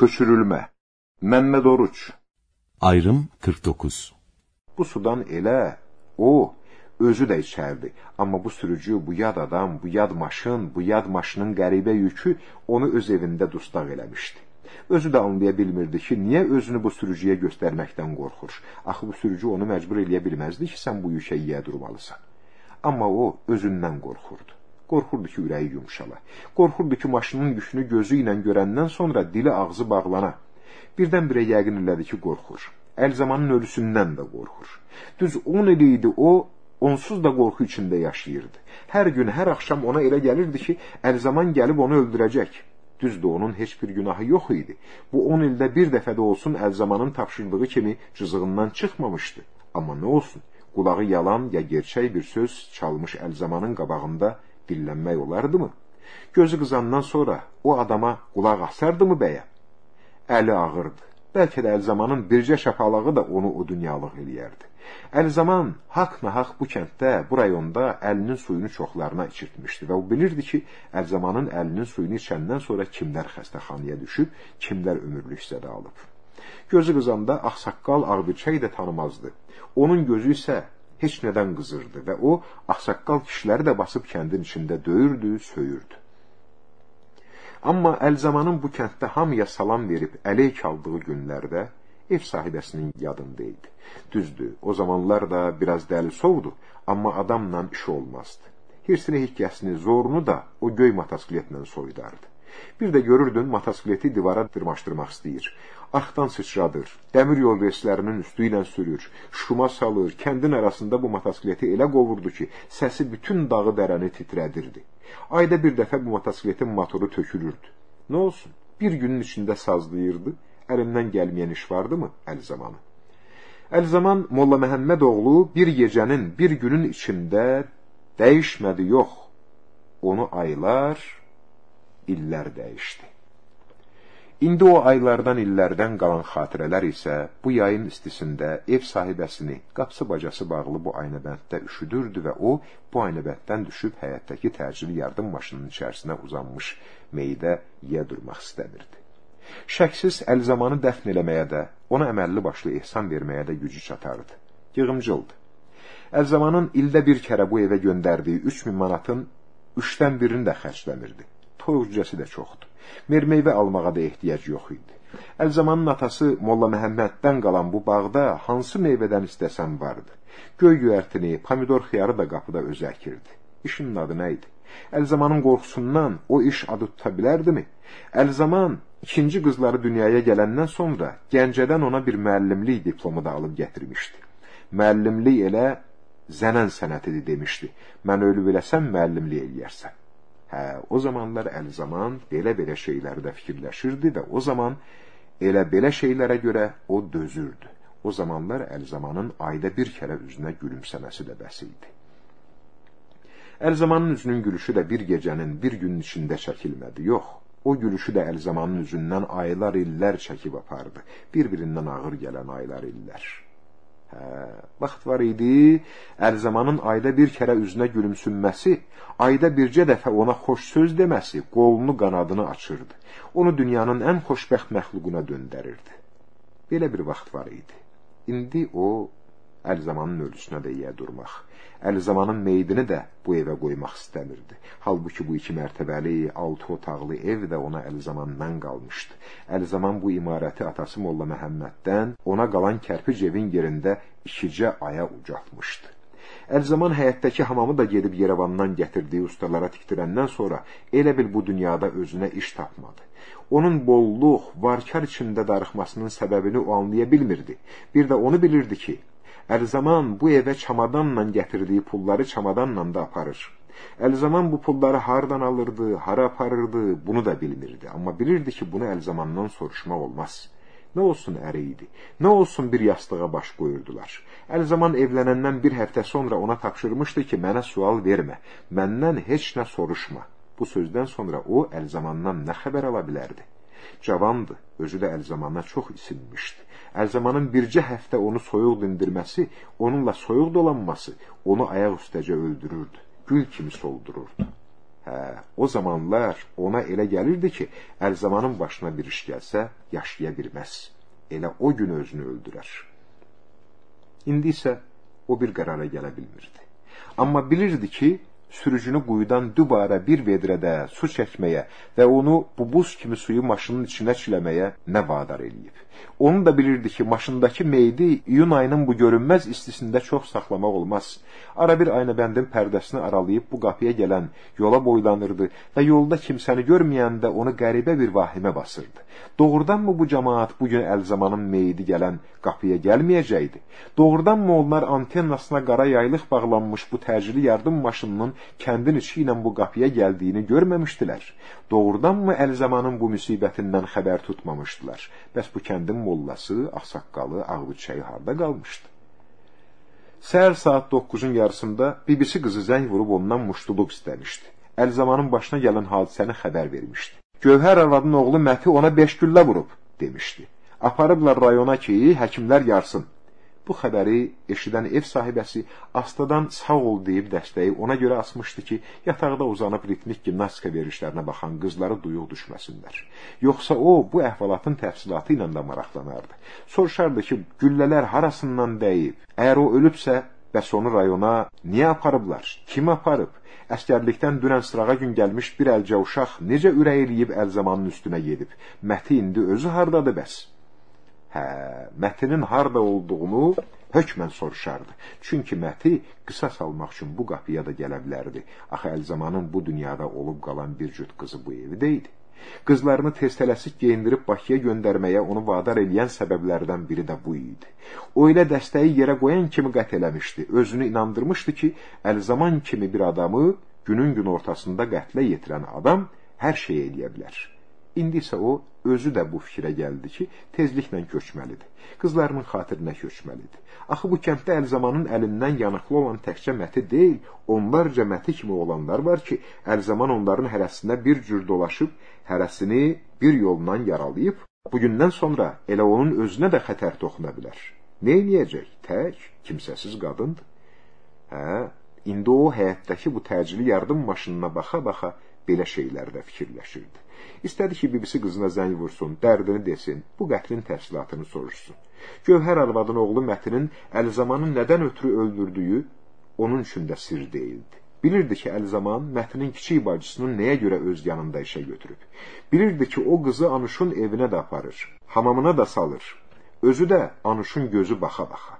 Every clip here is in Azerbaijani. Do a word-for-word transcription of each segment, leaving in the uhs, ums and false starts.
Köçürülmə. Məmməd Oruç. Ayrım qırx doqquz. Bu sudan elə, o, özü də içərdi. Amma bu sürücü, bu yad adam, bu yad maşın, bu yad maşının qəribə yükü onu öz evində dustaq eləmişdi. Özü də anlaya bilmirdi ki, niyə özünü bu sürücüyə göstərməkdən qorxur? Axı bu sürücü onu məcbur eləyə bilməzdi ki, sən bu yükə yiyə durmalısan. Amma o, özündən qorxurdu. Qorxurdu ki, ürəyi yumşala. Qorxurdu ki, maşının yükünü gözü ilə görəndən sonra dili ağzı bağlana. Birdən-birə yəqin elədi ki, qorxur. Əlzamanın ölüsündən də qorxur. Düz on il idi o, onsuz da qorxu içində yaşayırdı. Hər gün, hər axşam ona elə gəlirdi ki, Əlzaman gəlib onu öldürəcək. Düzdür, onun heç bir günahı yox idi. Bu on ildə bir dəfə də olsun Əlzamanın tapşırdığı kimi cızığından çıxmamışdı. Amma nə olsun, qulağı yalan ya gerçək bir söz çalmış Əlzamanın qabağında dillənmək olardı mı? Gözü qızandan sonra o adama qulaq asardımı bəyə? Əli ağırdı. Bəlkə də Əlzamanın bircə şapalağı da onu o dünyalıq eləyərdi. Əlzaman haqq-nahaq bu kənddə, bu rayonda əlinin suyunu çoxlarına içirtmişdi və o bilirdi ki, Əlzamanın əlinin suyunu içəndən sonra kimlər xəstəxanaya düşüb, kimlər ömürlük zədə alıb. Gözü qızanda ağsaqqal ağbirçək də tanımazdı. Onun gözü isə heç nədən qızırdı və o, ağsaqqal kişiləri də basıb kəndin içində döyürdü, söyürdü. Amma Əlzamanın bu kənddə hamıya salam verib əleyk aldığı günlərdə ev sahibəsinin yadında idi. Düzdür, o zamanlar da biraz dəli sovdu, amma adamla işi olmazdı. Hirsini, hikkəsini, zorunu da o göy motosikletlə soyudardı. Bir də görürdün, motosikleti divara dırmaşdırmaq istəyir. Arxdan sıçradır, dəmir yol reslərinin üstü ilə sürür, şuma salır, kəndin arasında bu motosikleti elə qovurdu ki, səsi bütün dağı dərəni titrədirdi. Ayda bir dəfə bu motosikletin motoru tökülürdü. Nə olsun, bir günün içində sazlayırdı, əlindən gəlməyən iş vardı mı Əlzamanı? Əlzaman Molla Məhəmməd oğlu bir gecənin, bir günün içində dəyişmədi, yox. Onu aylar, illər dəyişdi. İndi o aylardan, illərdən qalan xatirələr isə bu yayın istisində ev sahibəsini qapısı bacası bağlı bu aynəbənddə üşüdürdü və o, bu aynəbənddən düşüb həyətdəki təcili yardım maşınının içərisinə uzanmış meydə yiyə durmaq istəmirdi. Şəksiz Əlzamanı dəfn eləməyə də, ona əməlli başlı ehsan verməyə də gücü çatardı. Yığımcıldı. Əlzamanın ildə bir kərə bu evə göndərdiyi üç min manatın üçdən birini də xərcləmirdi. Toyuqcəsi də çoxdur. Mermeyvə almağa da ehtiyac yox idi. Əlzamanın atası Molla Məhəmməddən qalan bu bağda hansı meyvədən istəsən vardı. Göy göyərtini, pomidor xiyarı da qapıda özü əkirdi. İşin adı nə idi? Əlzamanın qorxusundan o iş adı tuta bilərdimi? Əlzaman ikinci qızları dünyaya gələndən sonra Gəncədən ona bir müəllimlik diplomu da alıb gətirmişdi. Müəllimlik elə zənən sənətidir demişdi. Mən ölü biləsəm müəllimlik eləyərsən. Hə, o zamanlar Əlzaman belə-belə şeyləri də fikirləşirdi və o zaman elə belə şeylərə görə o dözürdü. O zamanlar Əlzamanın ayda bir kərə üzünə gülümsəməsi də bəs idi. Əlzamanın üzünün gülüşü də bir gecənin, bir günün içində çəkilmədi, yox. O gülüşü də Əlzamanın üzündən aylar, illər çəkib apardı. Bir-birindən ağır gələn aylar, illər. Hə, vaxt var idi, Əlzamanın ayda bir kərə üzünə gülümsünməsi, ayda bircə dəfə ona xoş söz deməsi qolunu, qanadını açırdı. Onu dünyanın ən xoşbəxt məxluquna döndərirdi. Belə bir vaxt var idi. İndi o, Əlzamanın ölüsünə də yiyə durmaq, Əlzamanın meydini də bu evə qoymaq istəmirdi. Halbuki bu iki mərtəbəli, altı otaqlı ev də ona Əlzamandan qalmışdı. Əlzaman bu imarəti atası Molla Məhəmməddən ona qalan kərpic evin yerində ikicə aya ucatmışdı. Əlzaman həyətdəki hamamı da gedib Yerevandan gətirdiyi ustalara tikdirəndən sonra elə bil bu dünyada özünə iş tapmadı. Onun bolluq, varkar içində darıxmasının səbəbini o anlaya bilmirdi. Bir də onu bilirdi ki, Əlzaman bu evə çamadanla gətirdiyi pulları çamadanla da aparır. Əlzaman bu pulları hardan alırdı, hara aparırdı, bunu da bilmirdi. Amma bilirdi ki, bunu Əlzamandan soruşmaq olmaz. Nə olsun əri idi, nə olsun bir yastığa baş qoyurdular. Əlzaman evlənəndən bir həftə sonra ona tapşırmışdı ki, mənə sual vermə, məndən heç nə soruşma. Bu sözdən sonra o, Əlzamandan nə xəbər ala bilərdi? Cavandı, özü də Əlzamana çox isinmişdi. Əlzamanın bircə həftə onu soyuq dindirməsi, onunla soyuq dolanması onu ayaq üstəcə öldürürdü, gül kimi soldururdu. Hə, Hə, o zamanlar ona elə gəlirdi ki, Əlzamanın başına bir iş gəlsə, yaşaya bilməz. Elə o gün özünü öldürər. İndi isə o bir qərara gələ bilmirdi. Amma bilirdi ki, sürücünü quyudan dübarə bir vedrədə su çəkməyə və onu bu buz kimi suyu maşının içinə çiləməyə nə vadar eləyib. Onu da bilirdi ki, maşındakı meydi iyun ayının bu görünməz istisində çox saxlamaq olmaz. Ara bir aynabəndin pərdəsini aralayıb bu qapıya gələn yola boylanırdı və yolda kimsəni görməyəndə onu qəribə bir vahimə basırdı. Doğrudanmı bu cəmaat bugün Əlzamanın meyidi gələn qapıya gəlməyəcəkdi? Doğrudanmı onlar antennasına qara yaylıq bağlanmış bu təcili yardım maşınının kəndin içi ilə bu qapıya gəldiyini görməmişdilər? Doğrudanmı Əlzamanın bu müsibətindən xəbər tutmamışdılar? Bəs bu kəndin mollası, ağsaqqalı, ağbıçayı harda qalmışdı? Səhər saat doqquzun yarısında bibisi qızı zəng vurub ondan muştuluq istəmişdi. Əlzamanın başına gələn hadisəni xəbər vermişdi. Gövhər arvadın oğlu Məti ona beş güllə vurub, demişdi. Aparıblar rayona ki, həkimlər yarsın. Bu xəbəri eşidən ev sahibəsi astadan sağ ol deyib dəstəyi ona görə asmışdı ki, yataqda uzanıb ritmik gimnastika verişlərinə baxan qızları duyuq düşməsinlər. Yoxsa o, bu əhvalatın təfsilatı ilə də maraqlanardı. Soruşardı ki, güllələr harasından dəyib? Əgər o ölübsə, bəs onu rayona niyə aparıblar? Kim aparıb? Əskərlikdən dünən sırağa gün gəlmiş bir əlcə uşaq necə ürək eləyib Əlzamanın üstünə gedib? Məti indi özü hardadır bəs? Hə, Mətinin harda olduğunu hökmən soruşardı. Çünki Məti qisas almaq üçün bu qapıya da gələ bilərdi. Axı Əlzamanın bu dünyada olub qalan bir cüt qızı bu evdə idi. Qızlarını tez tələsik geyindirib Bakıya göndərməyə onu vadar eləyən səbəblərdən biri də bu idi. O elə dəstəyi yerə qoyan kimi qət eləmişdi. Özünü inandırmışdı ki, Əlzaman kimi bir adamı günün gün ortasında qətlə yetirən adam hər şey eləyə bilər. İndi isə o, özü də bu fikrə gəldi ki, tezliklə köçməlidir. Qızlarının xatirinə köçməlidir. Axı bu kənddə Əlzamanın əlindən yanıqlı olan təkcə Məti deyil, onlarca Məti kimi olanlar var ki, Əlzaman onların hərəsinə bir cür dolaşıb, hərəsini bir yoldan yaralayıb, bugündən sonra elə onun özünə də xətər toxuna bilər. Nə eləyəcək? Tək, kimsəsiz qadındır. Hə, indi o həyətdəki bu təcili yardım maşınına baxa-baxa belə şeylərdə fikirləşirdi. İstədi ki, bibisi qızına zəng vursun, dərdini desin, bu qətlin təfsilatını soruşsun. Gövhər arvadın oğlu Mətinin Əlzamanın nədən ötürü öldürdüyü onun üçün də sir deyildi. Bilirdi ki, Əlzaman Mətinin kiçik bacısının nəyə görə öz yanında işə götürüb. Bilirdi ki, o qızı Anuşun evinə də aparır, hamamına da salır. Özü də Anuşun gözü baxa-baxa.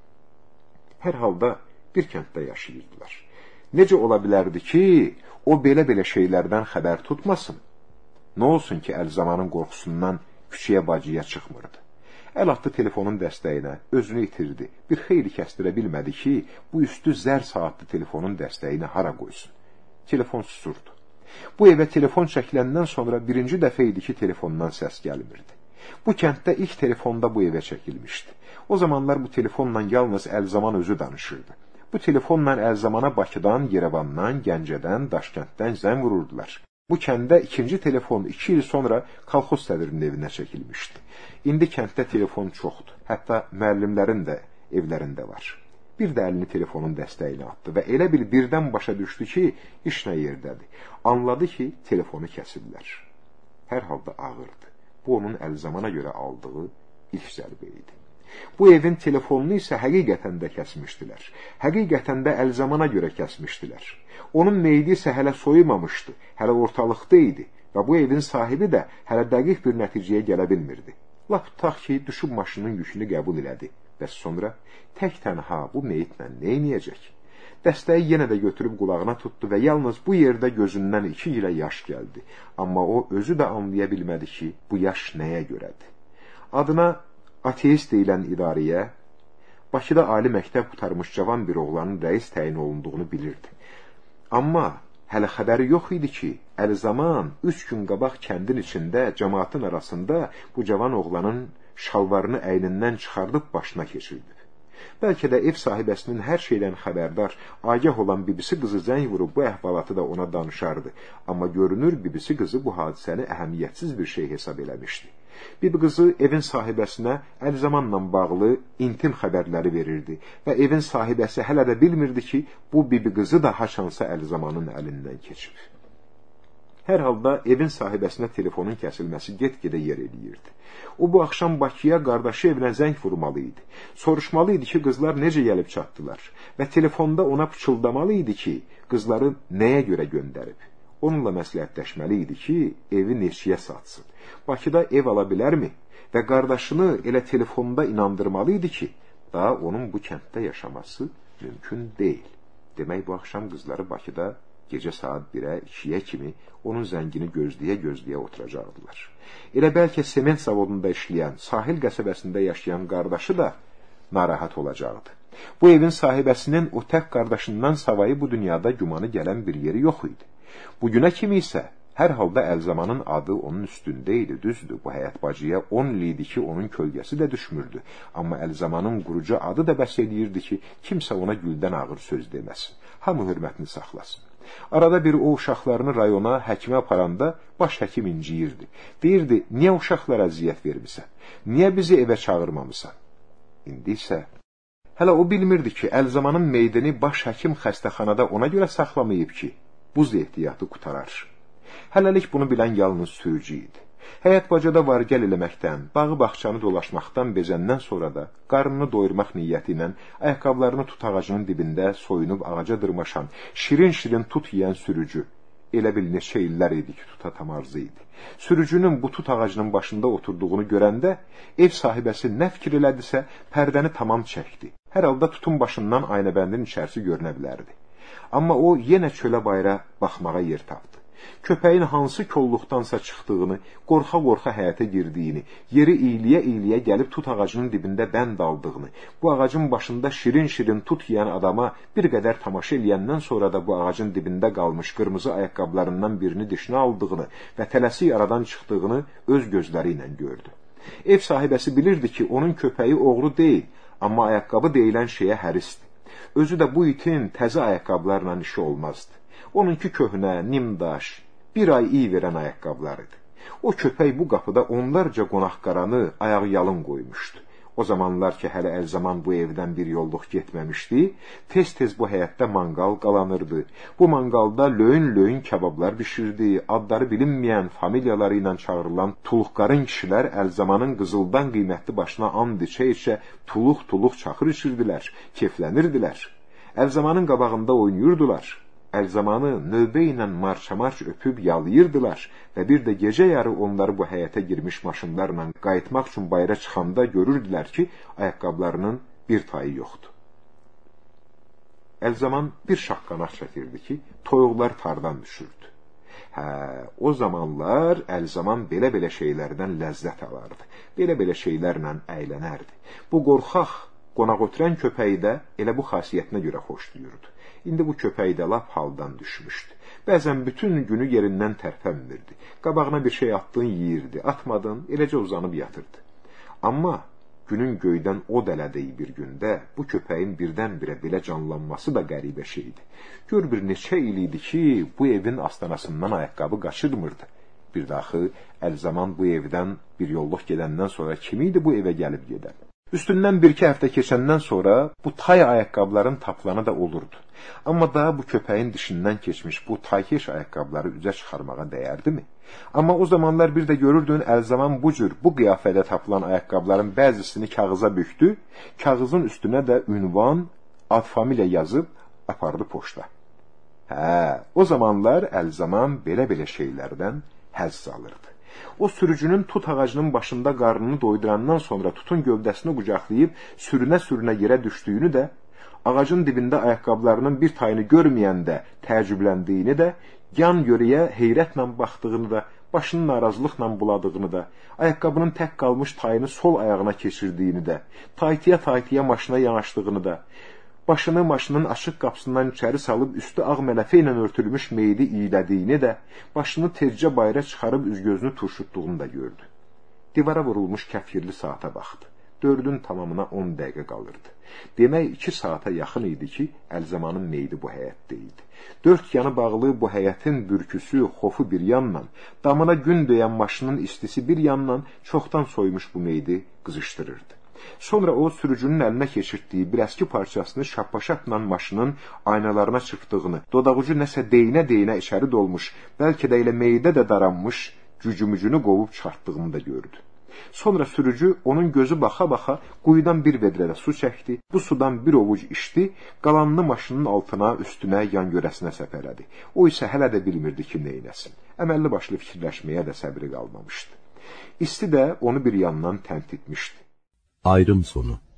Hər halda bir kənddə yaşayırdılar. Necə ola bilərdi ki, o belə-belə şeylərdən xəbər tutmasın? Nə olsun ki, Əlzamanın qorxusundan küçəyə bacıya çıxmırdı. Əl atdı telefonun dəstəyinə, özünü itirdi. Bir xeyli kəstirə bilmədi ki, bu üstü zər saatlı telefonun dəstəyini hara qoysun. Telefon susurdu. Bu evə telefon çəkiləndən sonra birinci dəfə idi ki, telefondan səs gəlmirdi. Bu kənddə ilk telefonda bu evə çəkilmişdi. O zamanlar bu telefonla yalnız Əlzaman özü danışırdı. Bu telefonla Əlzamana Bakıdan, Yerevandan, Gəncədən, Daşkənddən zəng vururdular. Bu kəndə ikinci telefon iki il sonra kolxoz sədrinin evinə çəkilmişdi. İndi kənddə telefon çoxdur. Hətta müəllimlərin də evlərində var. Bir də əlini telefonun dəstəyinə atdı və elə bil birdən başa düşdü ki, iş nə yerdədir. Anladı ki, telefonu kəsiblər. Hər halda ağırdı. Bu onun Əlzamana görə aldığı ilk zərbə idi. Bu evin telefonunu isə həqiqətən də kəsmişdilər. Həqiqətən də Əlzamana görə kəsmişdilər. Onun meyidi isə hələ soyumamışdı, hələ ortalıqda idi və bu evin sahibi də hələ dəqiq bir nəticəyə gələ bilmirdi. Lap tutaq ki, düşüb maşının yükünü qəbul elədi. Bəs sonra tək tənha bu meyitlə nə edəcək? Dəstəyi yenə də götürüb qulağına tutdu və yalnız bu yerdə gözündən iki ilə yaş gəldi. Amma o özü də anlaya bilmədi ki, bu yaş nəyə görədir. Adına ateist deyilən idarəyə, Bakıda ali məktəb qutarmış cavan bir oğlanın rəis təyin olunduğunu bilirdi. Amma hələ xəbəri yox idi ki, Əlzaman üç gün qabaq kəndin içində, cəmaatın arasında bu cavan oğlanın şalvarını əynindən çıxardıb başına keçirdi. Bəlkə də ev sahibəsinin hər şeydən xəbərdar, agah olan bibisi qızı zəng vurub bu əhvalatı da ona danışardı. Amma görünür, bibisi qızı bu hadisəni əhəmiyyətsiz bir şey hesab eləmişdi. Bibi qızı evin sahibəsinə Əlzamanla bağlı intim xəbərləri verirdi və evin sahibəsi hələ də bilmirdi ki, bu bibi qızı da haçansa Əlzamanın əlindən keçib. Hər halda evin sahibəsinə telefonun kəsilməsi get-gedə yer eləyirdi. O, bu axşam Bakıya qardaşı evinə zəng vurmalı idi. Soruşmalı idi ki, qızlar necə gəlib çatdılar və telefonda ona pıçıldamalı idi ki, qızları nəyə görə göndərib. Onunla məsləhətləşməli idi ki, evi neçəyə satsın. Bakıda ev ala bilərmi? Və qardaşını elə telefonda inandırmalı idi ki, daha onun bu kənddə yaşaması mümkün deyil. Demək, bu axşam qızları Bakıda gecə saat birə, ikiyə kimi onun zəngini gözləyə-gözləyə oturacaqdılar. Elə bəlkə sement zavodunda işləyən, sahil qəsəbəsində yaşayan qardaşı da narahat olacaqdı. Bu evin sahibəsinin o tək qardaşından savayı bu dünyada gümanı gələn bir yeri yox idi. Bugünə kimi isə hər halda Əlzamanın adı onun üstündə idi, düzdür. Bu həyat bacıya on il idi ki, onun kölgəsi də düşmürdü. Amma Əlzamanın qurucu adı da bəs eləyirdi ki, kimsə ona güldən ağır söz deməsin. Hamı hörmətini saxlasın. Arada bir o uşaqlarını rayona, həkimə aparanda baş həkim inciyirdi. Deyirdi, niyə uşaqlara əziyyət vermisən? Niyə bizi evə çağırmamısan? İndi isə hələ o bilmirdi ki, Əlzamanın meydini baş həkim xəstəxanada ona görə saxlamayıb ki, buz ehtiyatı qutarar. Hələlik bunu bilən yalnız sürücü idi. Həyat bacada var gəl eləməkdən, bağı baxçanı dolaşmaqdan bezəndən sonra da qarnını doyurmaq niyyəti ilə ayaqqablarını tut ağacının dibində soyunub ağaca dırmaşan, şirin-şirin tut yiyən sürücü. Elə bil neçə illər idi ki, tuta tam arzı idi. Sürücünün bu tut ağacının başında oturduğunu görəndə ev sahibəsi nə fikir elədisə pərdəni tamam çəkdi. Hər halda tutun başından aynəbəndin içərisi görünə bilərdi. Amma o yenə çölə bayra baxmağa yer tapdı. Köpəyin hansı kolluqdansa çıxdığını, qorxa-qorxa həyətə girdiyini, yeri iyliyə-iyliyə gəlib tut ağacının dibində bənd aldığını, bu ağacın başında şirin-şirin tut yiyən adama bir qədər tamaşa eləyəndən sonra da bu ağacın dibində qalmış qırmızı ayaqqablarından birini dişinə aldığını və tələsik aradan çıxdığını öz gözləri ilə gördü. Ev sahibəsi bilirdi ki, onun köpəyi oğru deyil, amma ayaqqabı deyilən şeyə hərisdir. Özü də bu itin təzə ayaqqablarla işi olmazdı. Onunki köhnə, nimdaş, bir ay iyi verən ayaqqablarıdır. O köpək bu qapıda onlarca qonaq qaranı ayağı yalın qoymuşdu. O zamanlar ki, hələ Əlzaman bu evdən bir yolluq getməmişdi, tez-tez bu həyətdə manqal qalanırdı. Bu manqalda löyn-löyn kabablar bişirdi, adları bilinməyən familiyaları ilə çağırılan tuluqqarın kişilər Əlzamanın qızıldan qiymətli başına and içə-içə tuluq-tuluq çaxır içirdilər, keflənirdilər. Əlzamanın qabağında oynayırdılar. Əlzamanı növbə ilə marça-març öpüb yalayırdılar və bir də gecə yarı onları bu həyətə girmiş maşınlarla qayıtmaq üçün bayra çıxanda görürdülər ki, ayaqqablarının bir tayı yoxdur. Əlzaman bir şaqqanaq çəkirdi ki, toyuqlar tardan düşürdü. Hə, o zamanlar Əlzaman belə-belə şeylərdən ləzzət alardı, belə-belə şeylərlə əylənərdi. Bu qorxaq, qonaq ötürən köpəyi də elə bu xasiyyətinə görə xoşlayırdı. İndi bu köpək də lap haldan düşmüşdü. Bəzən bütün günü yerindən tərpənmirdi. Qabağına bir şey atdın, yeyirdi. Atmadın, eləcə uzanıb yatırdı. Amma günün göydən o dələdiyi bir gündə bu köpəyin birdən-birə belə canlanması da qəribə şeydi. Gör bir neçə il idi ki, bu evin astanasından ayaqqabı qaçırmırdı. Bir daxı Əlzaman bu evdən bir yolluq gedəndən sonra kim idi bu evə gəlib gedən? Üstündən bir-iki həftə keçəndən sonra bu tay ayaqqabların taplanı da olurdu. Amma daha bu köpəyin dişindən keçmiş bu taykeş ayaqqabları üzə çıxarmağa dəyərdimi? Amma o zamanlar bir də görürdün Əlzaman bu cür, bu qiyafədə tapılan ayaqqabların bəzisini kağıza bükdü, kağızın üstünə də ünvan, ad familiya yazıb apardı poçta. Hə, o zamanlar Əlzaman belə-belə şeylərdən həzz alırdı. O sürücünün tut ağacının başında qarnını doydurandan sonra tutun gövdəsini qucaqlayıb sürünə-sürünə yerə düşdüyünü də, ağacın dibində ayaqqablarının bir tayını görməyəndə təəccübləndiyini də, yan yörəyə heyrətlə baxdığını da, başını narazılıqla buladığını da, ayaqqabının tək qalmış tayını sol ayağına keçirdiyini də, taytiya-taytiya maşına yanaşdığını da, başını maşının açıq qapısından içəri salıb üstü ağ mələfə ilə örtülmüş meyidi iylədiyini də, başını tezcə bayra çıxarıb üz-gözünü turşutduğunu da gördü. Divara vurulmuş kəfirli saata baxdı. Dördün tamamına on dəqiqə qalırdı. Demək, iki saata yaxın idi ki, Əlzamanın meyidi bu həyətdə idi. Dörd yanı bağlı bu həyətin bürküsü, xofu bir yandan, damına gün döyən maşının istisi bir yandan çoxdan soymuş bu meyidi qızışdırırdı. Sonra o sürücünün əlinə keçirtdiyi bir əski parçasını şappa-şapla maşının aynalarına çırpdığını, dodaqucu nəsə deyinə-deyinə içəri dolmuş, bəlkə də elə meydə də daranmış, gücümücünü qovub çıxartdığını da gördü. Sonra sürücü onun gözü baxa-baxa quyudan bir vedrədə su çəkdi, bu sudan bir ovuc içdi, qalanını maşının altına, üstünə, yan-görəsinə səpələdi. O isə hələ də bilmirdi ki, neynəsin. Əməlli başlı fikirləşməyə də səbri qalmamışdı. İsti də onu bir yandan tənt etmişdi. Ayrım sonu.